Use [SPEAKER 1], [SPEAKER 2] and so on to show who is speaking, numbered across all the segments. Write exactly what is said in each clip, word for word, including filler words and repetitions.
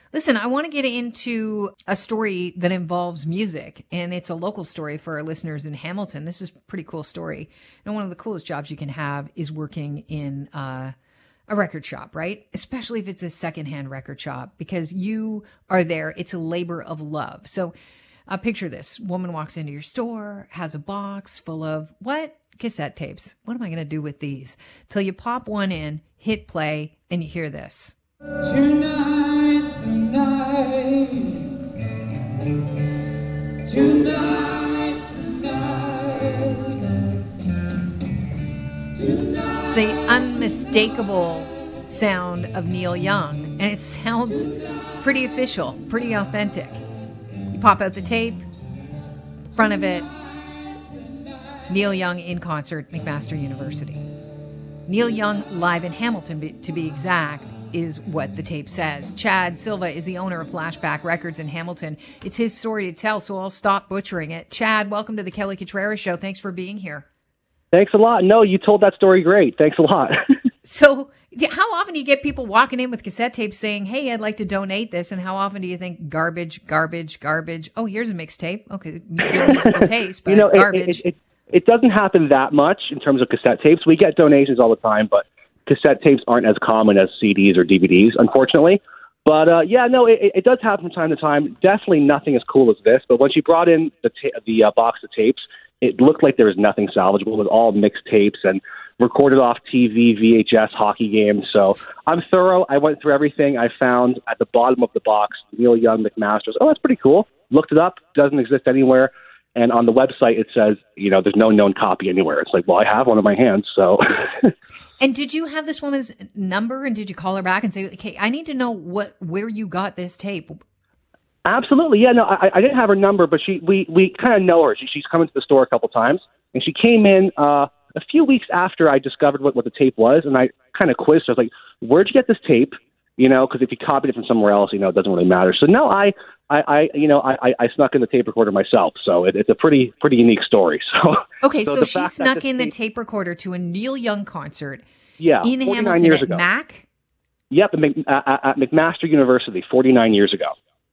[SPEAKER 1] Listen, I want to get into a story that involves music, and it's a local story for our listeners in Hamilton. This is a pretty cool story. And one of the coolest jobs you can have is working in uh, a record shop, right? Especially if it's a secondhand record shop, because you are there. It's a labor of love. So uh, picture this. Woman walks into your store, has a box full of what? Cassette tapes. What am I going to do with these? Till you pop one in, hit play, and you hear this.
[SPEAKER 2] Tonight's the night. Tonight's the night.
[SPEAKER 1] It's the unmistakable sound of Neil Young, and it sounds pretty official, pretty authentic. You pop out the tape, front of it, Neil Young in concert, McMaster University. Neil Young live in Hamilton, to be exact, is what the tape says. Chad Silva is the owner of Flashback Records in Hamilton. It's his story to tell, so I'll stop butchering it. Chad, welcome to the Kelly Contreras Show. Thanks for being here.
[SPEAKER 3] Thanks a lot. No, you told that story great. Thanks a lot.
[SPEAKER 1] So how often do you get people walking in with cassette tapes saying, hey, I'd like to donate this? And how often do you think garbage, garbage, garbage? Oh, here's a mixtape. Okay, good musical taste, but
[SPEAKER 3] you know,
[SPEAKER 1] garbage.
[SPEAKER 3] It, it, it, it doesn't happen that much in terms of cassette tapes. We get donations all the time, but cassette tapes aren't as common as C Ds or D V Ds, unfortunately. But uh, yeah, no, it, it does happen from time to time. Definitely nothing as cool as this. But when she brought in the ta- the uh, box of tapes, it looked like there was nothing salvageable. It was all mixed tapes and recorded off T V, V H S, hockey games. So I'm thorough. I went through everything. I found at the bottom of the box Neil Young McMasters. Oh, that's pretty cool. Looked it up. Doesn't exist anywhere. And on the website, it says, you know, there's no known copy anywhere. It's like, well, I have one in my hands, so.
[SPEAKER 1] And did you have this woman's number, and did you call her back and say, okay, I need to know what where you got this tape?
[SPEAKER 3] Absolutely. Yeah, no, I, I didn't have her number, but she we, we kind of know her. She, she's come into the store a couple times, and she came in uh, a few weeks after I discovered what, what the tape was, and I kind of quizzed her. I was like, where'd you get this tape? You know, because if you copied it from somewhere else, you know, it doesn't really matter. So no, I, I, I you know, I, I snuck in the tape recorder myself. So it, it's a pretty, pretty unique story. So
[SPEAKER 1] okay, so,
[SPEAKER 3] so
[SPEAKER 1] she snuck in the tape recorder to a Neil Young concert.
[SPEAKER 3] Yeah,
[SPEAKER 1] in Hamilton
[SPEAKER 3] years
[SPEAKER 1] at
[SPEAKER 3] ago.
[SPEAKER 1] Mac.
[SPEAKER 3] Yep, at, Mc, at, at McMaster University, forty-nine years ago.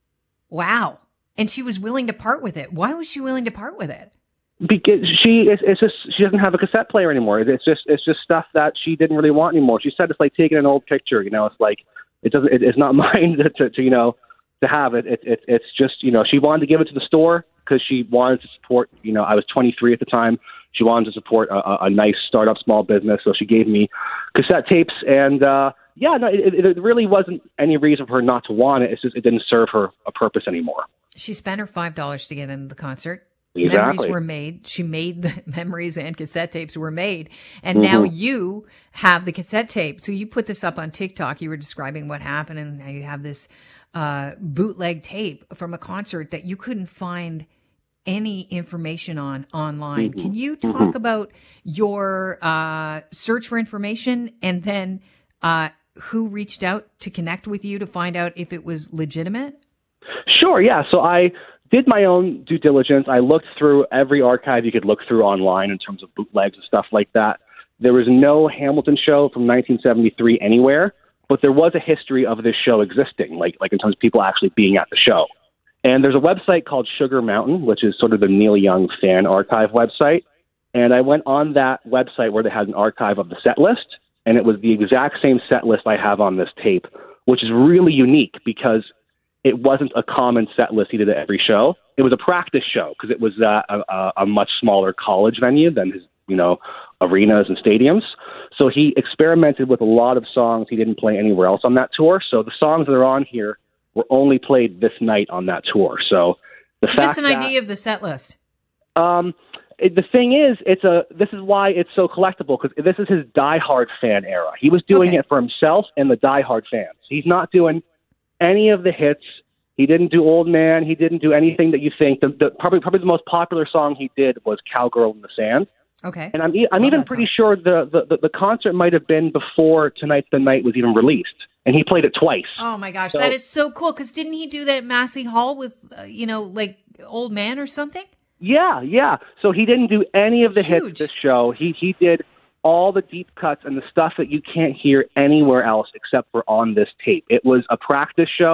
[SPEAKER 1] Wow, and she was willing to part with it. Why was she willing to part with it?
[SPEAKER 3] Because she is, it's just she doesn't have a cassette player anymore. It's just it's just stuff that she didn't really want anymore. She said it's like taking an old picture. You know, it's like it doesn't. It, it's not mine to, to, to you know to have it. It, it. It's just you know she wanted to give it to the store because she wanted to support. You know, I was twenty-three at the time. She wanted to support a, a nice startup small business, so she gave me cassette tapes. And uh, yeah, no, it, it really wasn't any reason for her not to want it. It's just it didn't serve her a purpose anymore.
[SPEAKER 1] She spent her five dollars to get into the concert.
[SPEAKER 3] Exactly.
[SPEAKER 1] Memories were made. She made the memories, and cassette tapes were made. And mm-hmm. now you have the cassette tape. So you put this up on TikTok. You were describing what happened, and now you have this uh, bootleg tape from a concert that you couldn't find any information on online.
[SPEAKER 3] Mm-hmm.
[SPEAKER 1] Can you talk
[SPEAKER 3] mm-hmm.
[SPEAKER 1] about your uh, search for information, and then uh, who reached out to connect with you to find out if it was legitimate?
[SPEAKER 3] Sure, yeah. So I did my own due diligence. I looked through every archive you could look through online in terms of bootlegs and stuff like that. There was no Hamilton show from nineteen seventy-three anywhere, but there was a history of this show existing, like like in terms of people actually being at the show. And there's a website called Sugar Mountain, which is sort of the Neil Young fan archive website. And I went on that website where they had an archive of the set list, and it was the exact same set list I have on this tape, which is really unique because it wasn't a common set list he did at every show. It was a practice show because it was uh, a, a much smaller college venue than his, you know, arenas and stadiums. So he experimented with a lot of songs he didn't play anywhere else on that tour. So the songs that are on here were only played this night on that tour. So the
[SPEAKER 1] Give
[SPEAKER 3] fact
[SPEAKER 1] us an
[SPEAKER 3] that,
[SPEAKER 1] idea of the set list.
[SPEAKER 3] Um, it, the thing is, it's a. This is why it's so collectible, because this is his diehard fan era. He was doing
[SPEAKER 1] Okay.
[SPEAKER 3] it for himself and the diehard fans. He's not doing any of the hits. He didn't do Old Man. He didn't do anything that you think. The, the probably probably the most popular song he did was Cowgirl in the Sand.
[SPEAKER 1] Okay.
[SPEAKER 3] And I'm e- I'm
[SPEAKER 1] Love
[SPEAKER 3] even
[SPEAKER 1] that
[SPEAKER 3] pretty
[SPEAKER 1] song.
[SPEAKER 3] sure the, the, the concert might have been before Tonight's the Night was even released, and he played it twice.
[SPEAKER 1] Oh my gosh,
[SPEAKER 3] So-
[SPEAKER 1] that is so cool. Because didn't he do that at Massey Hall with, uh, you know, like Old Man or something?
[SPEAKER 3] Yeah, yeah. So he didn't do any of the
[SPEAKER 1] Huge.
[SPEAKER 3] hits this show. He he did all the deep cuts and the stuff that you can't hear anywhere else except for on this tape. It was a practice show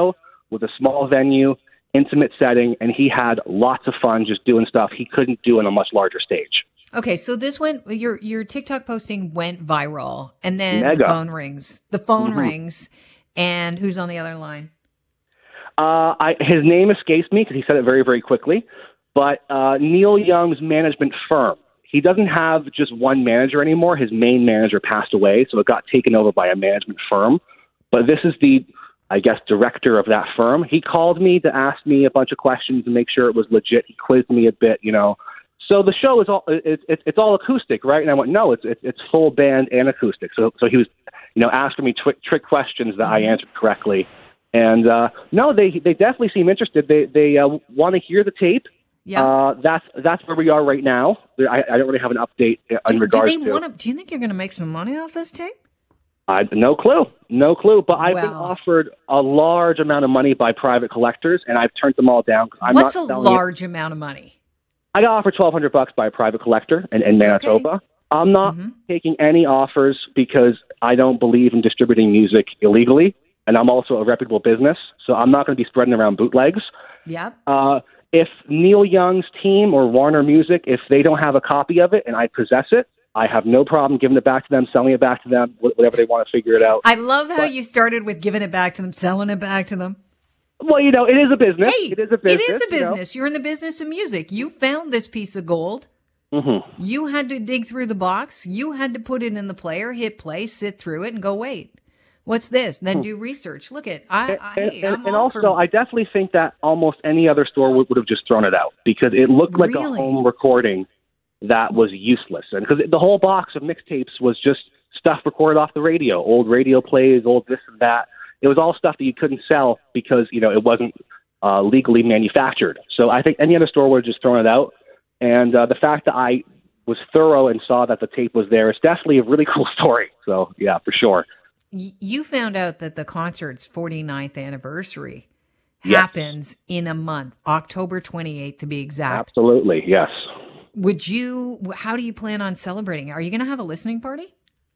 [SPEAKER 3] was a small venue, intimate setting, and he had lots of fun just doing stuff he couldn't do on a much larger stage.
[SPEAKER 1] Okay, so this went, your your TikTok posting went viral, and then
[SPEAKER 3] Mega.
[SPEAKER 1] the phone rings. The phone
[SPEAKER 3] Mhm.
[SPEAKER 1] rings, and who's on the other line?
[SPEAKER 3] Uh, I, his name escapes me because he said it very, very quickly, but uh, Neil Young's management firm. He doesn't have just one manager anymore. His main manager passed away, so it got taken over by a management firm. But this is the, I guess, director of that firm. He called me to ask me a bunch of questions and make sure it was legit. He quizzed me a bit, you know. So the show is all it's it, it's all acoustic, right? And I went, no, it's it's, it's full band and acoustic. So so he was, you know, asking me tw- trick questions that I answered correctly. And uh, no, they they definitely seem interested. They they uh, want to hear the tape.
[SPEAKER 1] Yeah.
[SPEAKER 3] Uh, that's that's where we are right now. I, I don't really have an update in
[SPEAKER 1] Do, do
[SPEAKER 3] regards
[SPEAKER 1] they
[SPEAKER 3] to.
[SPEAKER 1] want to? Do you think you're going to make some money off this tape?
[SPEAKER 3] I no clue, no clue. But I've been
[SPEAKER 1] Wow.
[SPEAKER 3] offered a large amount of money by private collectors, and I've turned them all down. I'm
[SPEAKER 1] What's
[SPEAKER 3] not
[SPEAKER 1] a
[SPEAKER 3] selling it.
[SPEAKER 1] large amount of money?
[SPEAKER 3] I got offered twelve hundred bucks by a private collector in, in Manitoba.
[SPEAKER 1] Okay.
[SPEAKER 3] I'm not
[SPEAKER 1] Mhm.
[SPEAKER 3] taking any offers because I don't believe in distributing music illegally, and I'm also a reputable business, so I'm not going to be spreading around bootlegs.
[SPEAKER 1] Yep.
[SPEAKER 3] Uh, if Neil Young's team or Warner Music, if they don't have a copy of it and I possess it, I have no problem giving it back to them, selling it back to them, wh- whatever they want to figure it out.
[SPEAKER 1] I love how
[SPEAKER 3] But-
[SPEAKER 1] you started with giving it back to them, selling it back to them.
[SPEAKER 3] Well, you know, it is a business.
[SPEAKER 1] Hey,
[SPEAKER 3] it is a business.
[SPEAKER 1] It is a
[SPEAKER 3] you know.
[SPEAKER 1] business. You're in the business of music. You found this piece of gold.
[SPEAKER 3] Mhm.
[SPEAKER 1] You had to dig through the box. You had to put it in the player, hit play, sit through it, and go, wait, what's this? Then do research. Look at, I, I,
[SPEAKER 3] And,
[SPEAKER 1] hey,
[SPEAKER 3] and,
[SPEAKER 1] I'm
[SPEAKER 3] and
[SPEAKER 1] all
[SPEAKER 3] also,
[SPEAKER 1] for,
[SPEAKER 3] I definitely think that almost any other store would, would have just thrown it out because it looked like
[SPEAKER 1] Really?
[SPEAKER 3] a home recording that was useless. And because the whole box of mixtapes was just stuff recorded off the radio, old radio plays, old this and that. It was all stuff that you couldn't sell because, you know, it wasn't uh, legally manufactured. So I think any other store would have just thrown it out. And uh, the fact that I was thorough and saw that the tape was there, it's definitely a really cool story. So, yeah, for sure.
[SPEAKER 1] Y- you found out that the concert's forty-ninth anniversary
[SPEAKER 3] Yes.
[SPEAKER 1] happens in a month, October twenty-eighth to be exact.
[SPEAKER 3] Absolutely, yes.
[SPEAKER 1] Would you, how do you plan on celebrating? Are you going to have a listening party?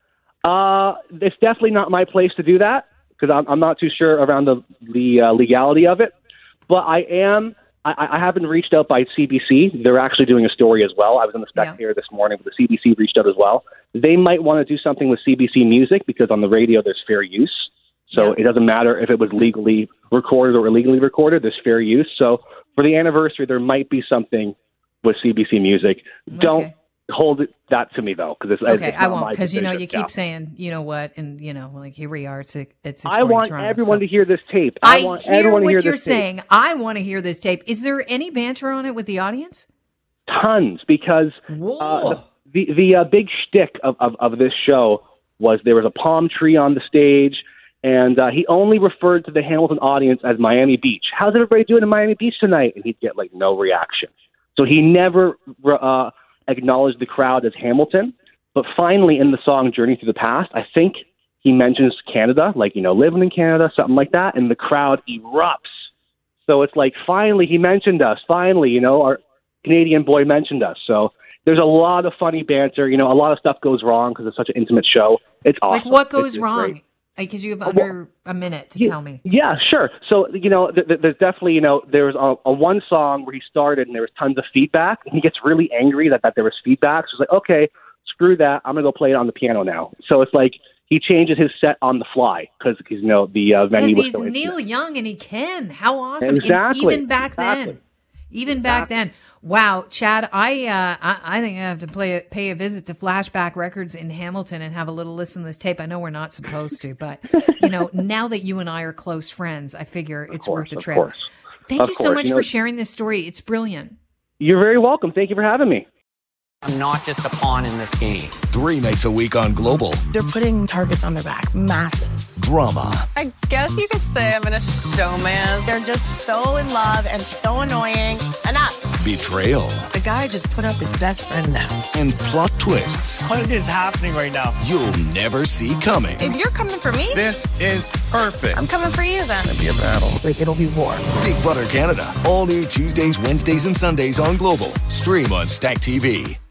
[SPEAKER 3] Uh, it's definitely not my place to do that because I'm, I'm not too sure around the the uh, legality of it. But I am. I, I haven't reached out by C B C. They're actually doing a story as well. I was in the Spectator this morning, but the C B C reached out as well. They might want to do something with C B C Music because on the radio there's fair use. So
[SPEAKER 1] Yeah.
[SPEAKER 3] it doesn't matter if it was legally recorded or illegally recorded. There's fair use. So for the anniversary, there might be something with C B C Music. Don't
[SPEAKER 1] Okay.
[SPEAKER 3] hold it, that to me though, because it's,
[SPEAKER 1] Okay,
[SPEAKER 3] it's
[SPEAKER 1] I
[SPEAKER 3] not
[SPEAKER 1] won't
[SPEAKER 3] my
[SPEAKER 1] because you know
[SPEAKER 3] decision.
[SPEAKER 1] you keep
[SPEAKER 3] Yeah.
[SPEAKER 1] saying you know what, and you know like here we are. It's a, it's
[SPEAKER 3] I want everyone to hear this tape. I,
[SPEAKER 1] I
[SPEAKER 3] want
[SPEAKER 1] hear
[SPEAKER 3] everyone to
[SPEAKER 1] what
[SPEAKER 3] hear
[SPEAKER 1] you're
[SPEAKER 3] this tape.
[SPEAKER 1] saying. I want to hear this tape. Is there any banter on it with the audience?
[SPEAKER 3] Tons, because
[SPEAKER 1] Whoa!
[SPEAKER 3] uh, the the uh, big shtick of, of of this show was there was a palm tree on the stage, and uh, he only referred to the Hamilton audience as Miami Beach. How's everybody doing in Miami Beach tonight? And he'd get like no reaction. So he never uh, acknowledged the crowd as Hamilton. But finally, in the song "Journey Through the Past," I think he mentions Canada, like, you know, living in Canada, something like that, and the crowd erupts. So it's like, finally, he mentioned us. Finally, you know, our Canadian boy mentioned us. So there's a lot of funny banter. You know, a lot of stuff goes wrong because it's such an intimate show. It's awesome.
[SPEAKER 1] Like what
[SPEAKER 3] It's-
[SPEAKER 1] goes
[SPEAKER 3] it's
[SPEAKER 1] wrong?
[SPEAKER 3] great.
[SPEAKER 1] Because you have
[SPEAKER 3] well,
[SPEAKER 1] under a minute to
[SPEAKER 3] Yeah,
[SPEAKER 1] tell me.
[SPEAKER 3] Yeah, sure. So, you know, th- th- there's definitely, you know, there was a, a one song where he started and there was tons of feedback. And he gets really angry that, that there was feedback. So it's like, okay, screw that. I'm going to go play it on the piano now. So it's like he changes his set on the fly because, you know, the uh, venue
[SPEAKER 1] Because
[SPEAKER 3] was
[SPEAKER 1] he's
[SPEAKER 3] so
[SPEAKER 1] Neil
[SPEAKER 3] intimate.
[SPEAKER 1] Young and he can. How awesome! And
[SPEAKER 3] Exactly.
[SPEAKER 1] even back
[SPEAKER 3] Exactly.
[SPEAKER 1] then, even back then. Wow, Chad, I uh, I, I think I have to play a, pay a visit to Flashback Records in Hamilton and have a little listen to this tape. I know we're not supposed to, but you know, now that you and I are close friends, I figure it's
[SPEAKER 3] course,
[SPEAKER 1] worth the
[SPEAKER 3] of
[SPEAKER 1] trip.
[SPEAKER 3] course.
[SPEAKER 1] Thank
[SPEAKER 3] Of
[SPEAKER 1] you so
[SPEAKER 3] course.
[SPEAKER 1] much
[SPEAKER 3] You know-
[SPEAKER 1] for sharing this story. It's brilliant.
[SPEAKER 3] You're very welcome. Thank you for having me.
[SPEAKER 4] I'm not just a pawn in this game.
[SPEAKER 5] Three nights a week on Global.
[SPEAKER 6] They're putting targets on their back. Massive.
[SPEAKER 5] Drama.
[SPEAKER 7] I guess you could say I'm in a showman.
[SPEAKER 6] They're just so in love and so annoying. Enough.
[SPEAKER 5] Betrayal.
[SPEAKER 6] The guy just put up his best friend now.
[SPEAKER 5] And plot twists
[SPEAKER 8] What is happening right now?
[SPEAKER 5] you'll never see coming.
[SPEAKER 7] If you're coming for me,
[SPEAKER 9] This is perfect.
[SPEAKER 7] I'm coming for you then.
[SPEAKER 9] Be a battle.
[SPEAKER 6] Like, it'll be war.
[SPEAKER 5] Big Brother Canada. All new Tuesdays, Wednesdays, and Sundays on Global. Stream on Stack T V.